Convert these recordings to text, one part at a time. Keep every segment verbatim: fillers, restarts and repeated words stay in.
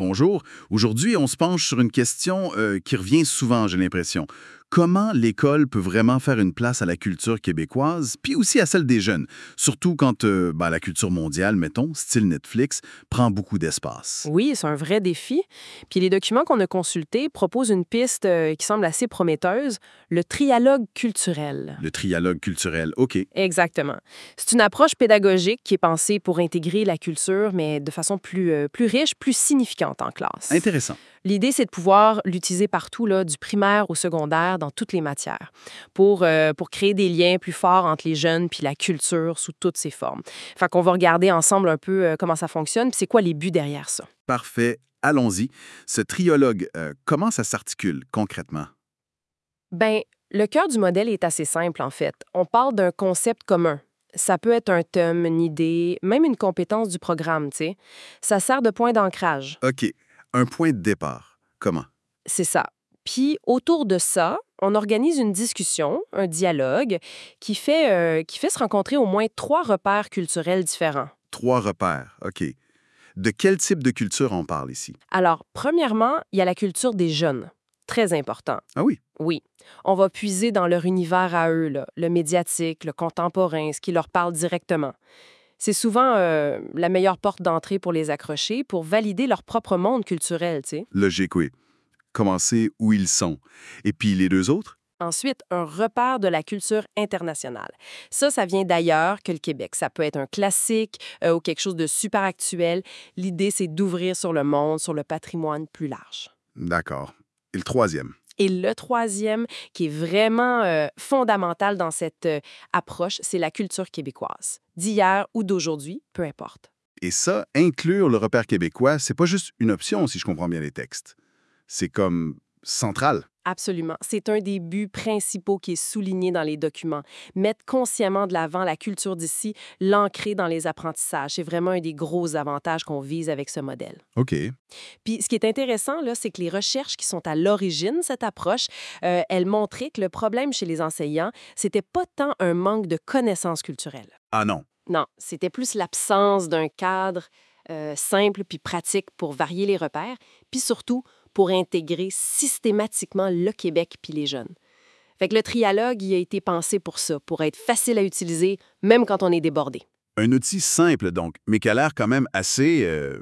bonjour. Aujourd'hui, on se penche sur une question euh, qui revient souvent, j'ai l'impression. Comment l'école peut vraiment faire une place à la culture québécoise, puis aussi à celle des jeunes, surtout quand euh, ben, la culture mondiale, mettons, style Netflix, prend beaucoup d'espace. Oui, c'est un vrai défi. Puis les documents qu'on a consultés proposent une piste euh, qui semble assez prometteuse, le trialogue culturel. Le trialogue culturel, OK. Exactement. C'est une approche pédagogique qui est pensée pour intégrer la culture, mais de façon plus, euh, plus riche, plus significante en classe. Intéressant. L'idée, c'est de pouvoir l'utiliser partout, là, du primaire au secondaire, dans toutes les matières, pour, euh, pour créer des liens plus forts entre les jeunes puis la culture sous toutes ses formes. Fait qu'on va regarder ensemble un peu euh, comment ça fonctionne, puis c'est quoi les buts derrière ça. Parfait. Allons-y. Ce triologue, euh, comment ça s'articule concrètement? Ben, le cœur du modèle est assez simple, en fait. On parle d'un concept commun. Ça peut être un thème, une idée, même une compétence du programme, tu sais. Ça sert de point d'ancrage. OK. Un point de départ. Comment? C'est ça. Puis, autour de ça, on organise une discussion, un dialogue, qui fait, euh, qui fait se rencontrer au moins trois repères culturels différents. Trois repères. OK. De quel type de culture on parle ici? Alors, premièrement, il y a la culture des jeunes. Très important. Ah oui. Oui. On va puiser dans leur univers à eux, là, le médiatique, le contemporain, ce qui leur parle directement. C'est souvent euh, la meilleure porte d'entrée pour les accrocher, pour valider leur propre monde culturel, tu sais. Logique, oui. Commencer où ils sont. Et puis les deux autres? Ensuite, un repère de la culture internationale. Ça, ça vient d'ailleurs que le Québec. Ça peut être un classique euh, ou quelque chose de super actuel. L'idée, c'est d'ouvrir sur le monde, sur le patrimoine plus large. D'accord. Et le troisième? Et le troisième, qui est vraiment euh, fondamental dans cette euh, approche, c'est la culture québécoise, d'hier ou d'aujourd'hui, peu importe. Et ça, inclure le repère québécois, c'est pas juste une option, si je comprends bien les textes. C'est comme central. Absolument. C'est un des buts principaux qui est souligné dans les documents. Mettre consciemment de l'avant la culture d'ici, l'ancrer dans les apprentissages. C'est vraiment un des gros avantages qu'on vise avec ce modèle. OK. Puis ce qui est intéressant, là, c'est que les recherches qui sont à l'origine de cette approche, euh, elles montraient que le problème chez les enseignants, c'était pas tant un manque de connaissances culturelles. Ah non. Non, c'était plus l'absence d'un cadre euh, simple puis pratique pour varier les repères, puis surtout pour intégrer systématiquement le Québec puis les jeunes. Fait que le trialogue, il a été pensé pour ça, pour être facile à utiliser, même quand on est débordé. Un outil simple, donc, mais qui a l'air quand même assez euh,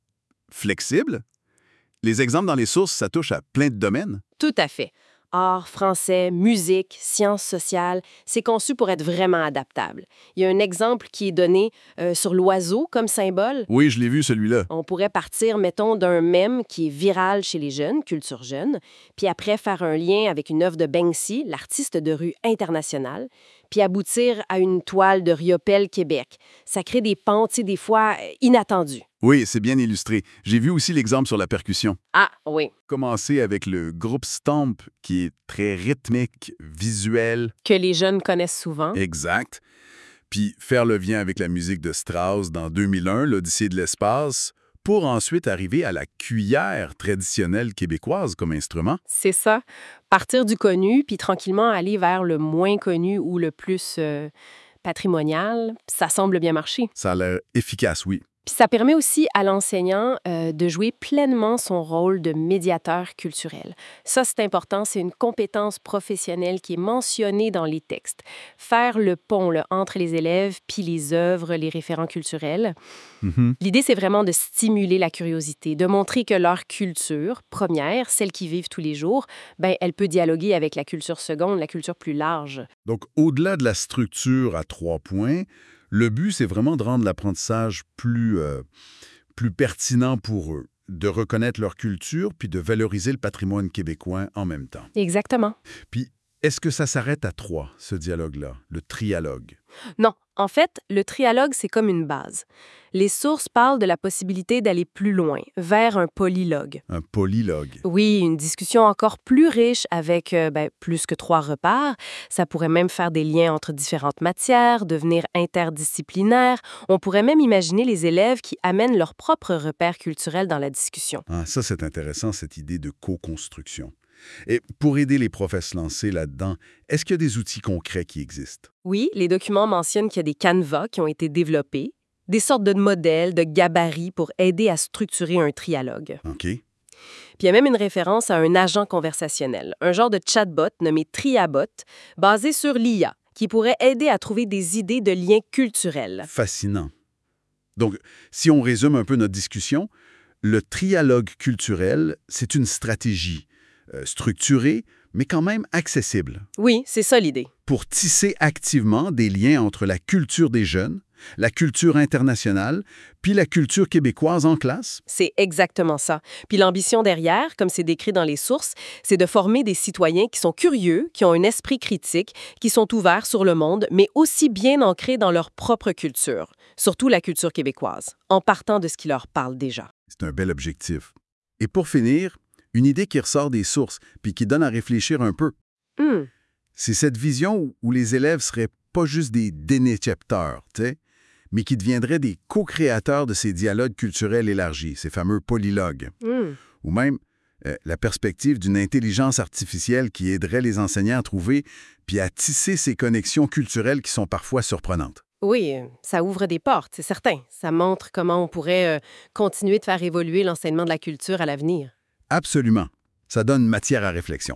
flexible. Les exemples dans les sources, ça touche à plein de domaines. Tout à fait. Art, français, musique, sciences sociales, c'est conçu pour être vraiment adaptable. Il y a un exemple qui est donné euh, sur l'oiseau comme symbole. Oui, je l'ai vu, celui-là. On pourrait partir, mettons, d'un mème qui est viral chez les jeunes, culture jeune, puis après faire un lien avec une œuvre de Banksy, l'artiste de rue international, puis aboutir à une toile de Riopelle, Québec. Ça crée des pentes, tu sais, des fois euh, inattendues. Oui, c'est bien illustré. J'ai vu aussi l'exemple sur la percussion. Ah, oui. Commencer avec le groupe Stomp, qui est très rythmique, visuel. Que les jeunes connaissent souvent. Exact. Puis faire le lien avec la musique de Strauss dans deux mille un, l'Odyssée de l'espace, pour ensuite arriver à la cuillère traditionnelle québécoise comme instrument. C'est ça. Partir du connu, puis tranquillement aller vers le moins connu ou le plus euh, patrimonial, ça semble bien marcher. Ça a l'air efficace, oui. Puis ça permet aussi à l'enseignant euh, de jouer pleinement son rôle de médiateur culturel. Ça, c'est important, c'est une compétence professionnelle qui est mentionnée dans les textes. Faire le pont là, entre les élèves puis les œuvres, les référents culturels. Mm-hmm. L'idée, c'est vraiment de stimuler la curiosité, de montrer que leur culture première, celle qu'ils vivent tous les jours, ben, elle peut dialoguer avec la culture seconde, la culture plus large. Donc, au-delà de la structure à trois points, le but, c'est vraiment de rendre l'apprentissage plus, euh, plus pertinent pour eux, de reconnaître leur culture puis de valoriser le patrimoine québécois en même temps. Exactement. Puis, est-ce que ça s'arrête à trois, ce dialogue-là, le trialogue? Non. En fait, le trialogue, c'est comme une base. Les sources parlent de la possibilité d'aller plus loin, vers un polylogue. Un polylogue. Oui, une discussion encore plus riche avec euh, ben, plus que trois repères. Ça pourrait même faire des liens entre différentes matières, devenir interdisciplinaire. On pourrait même imaginer les élèves qui amènent leurs propres repères culturels dans la discussion. Ah, ça, c'est intéressant, cette idée de co-construction. Et pour aider les profs à se lancer là-dedans, est-ce qu'il y a des outils concrets qui existent? Oui, les documents mentionnent qu'il y a des canevas qui ont été développés. des sortes de modèles, de gabarits pour aider à structurer un trialogue. OK. Puis il y a même une référence à un agent conversationnel, un genre de chatbot nommé Triabot, basé sur l'I A, qui pourrait aider à trouver des idées de liens culturels. Fascinant. Donc, si on résume un peu notre discussion, le trialogue culturel, c'est une stratégie euh, structurée, mais quand même accessible, Oui, c'est ça l'idée. pour tisser activement des liens entre la culture des jeunes, la culture internationale, puis la culture québécoise en classe. C'est exactement ça. Puis l'ambition derrière, comme c'est décrit dans les sources, c'est de former des citoyens qui sont curieux, qui ont un esprit critique, qui sont ouverts sur le monde, mais aussi bien ancrés dans leur propre culture, surtout la culture québécoise, en partant de ce qui leur parle déjà. C'est un bel objectif. Et pour finir, une idée qui ressort des sources, puis qui donne à réfléchir un peu. Hum, C'est cette vision où, où les élèves seraient pas juste des dénécepteurs, tu sais, mais qui deviendraient des co-créateurs de ces dialogues culturels élargis, ces fameux polylogues. hum. Ou même euh, la perspective d'une intelligence artificielle qui aiderait les enseignants à trouver puis à tisser ces connexions culturelles qui sont parfois surprenantes. Oui, euh, ça ouvre des portes, c'est certain. Ça montre comment on pourrait euh, continuer de faire évoluer l'enseignement de la culture à l'avenir. Absolument. Ça donne matière à réflexion.